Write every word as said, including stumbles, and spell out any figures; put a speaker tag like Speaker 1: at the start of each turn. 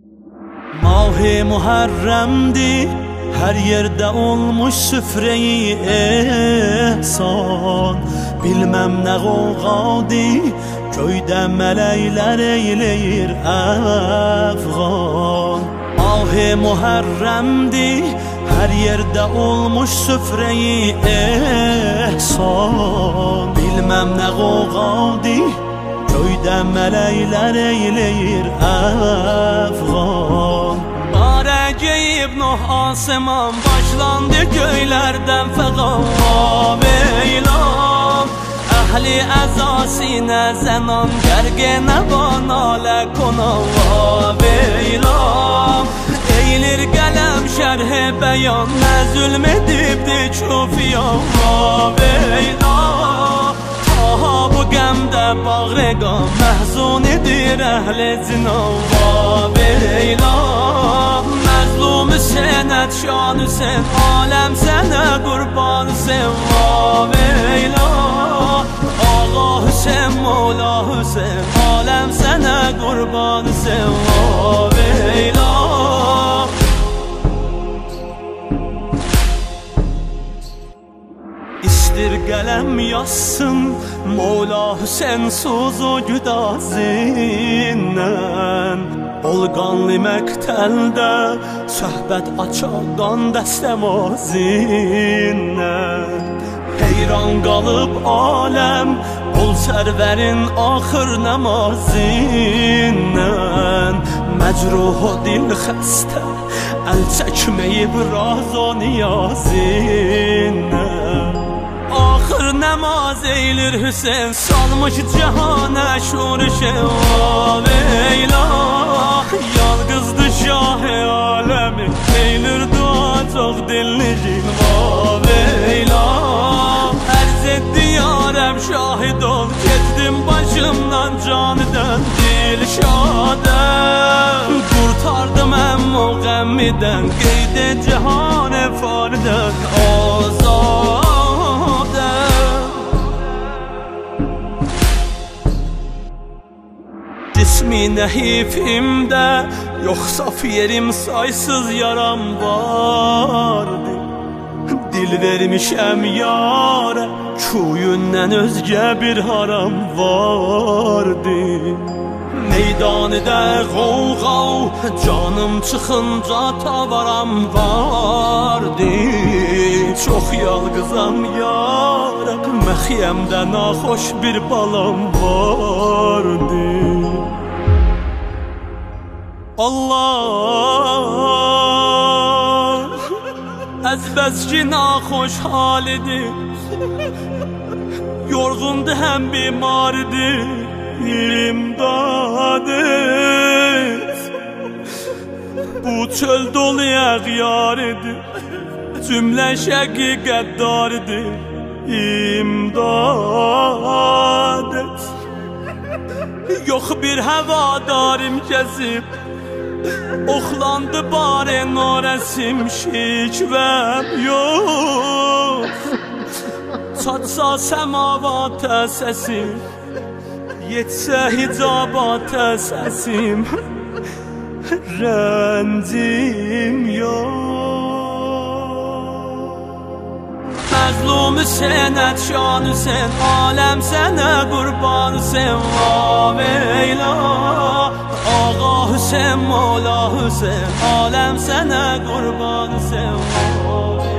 Speaker 1: Mah-ı Muharrem'di, her yerde olmuş süfre-i ehsan. Bilmem ne gavgadı, köyde melekler eyleyir efgan. Mah-ı Muharrem'di, her yerde olmuş süfre-i ehsan. Bilmem ne gavgadı, köyde melekler eyleyir efgan. Barece İbn-i Asıman başlandı göylerden fegan. Veylan ehli ezasine zenan, gergene banale konan. Veylan eylir gelem şerh beyan, ne zulmedipdi çufiyan. Veylan aha bu gemde bağrega, mehzun edir ehl-i zinan. Veylan mazlum senet şanı sen, alem sana kurban sen. Veylan ağa Hüseyin Mevla Hüseyin, alem sana kurban sen. Veylan İstir gelem yazsın Mevla Hüseyin suzu güdazinden. Olganlı mektelde söhbet açadan dəstəmazindən. Heyran kalıp alem ol serverin ahır namazindən. Mecruh dil xəstə el çəkməyib razo niyazindən. Ahır namaz eylir Hüseyin, salmış cihana şuruşe. Veylah yalgızdı şah-ı alemi, eylir dua çok dinlicin. Veylah erz etti yarem şahid ol, ketdim başımdan canıdan dilşadem. Kurtardım emmo gemmiden, qeyde cihan-ı farden azad. Cismi nehifimde yoksa yerim saysız yaram vardı. Dil vermişem yâre, kuyunden özge bir haram vardı. Meydanıda gavgav, canım çıkınca tavaram vardı. Çok yalgızam yâre, mexyemde nahoş bir balam vardı. Allah ezbez ki nahoş halidir, yorgundu hem bimardı. İmdad et, bu çöl dolu yağyarıdır, cümle şeki gaddardır. İmdad et, yok bir hevadarım kesip, oxlandı bari naresim şikvem yok. Çatsa semavata sesim, yetse hicabata sesim, rencim yok. Mazlum senet şanı sen, alem sana kurban sen. Veylah ağa Hüseyin Mevla Hüseyin, alem sana kurban sen.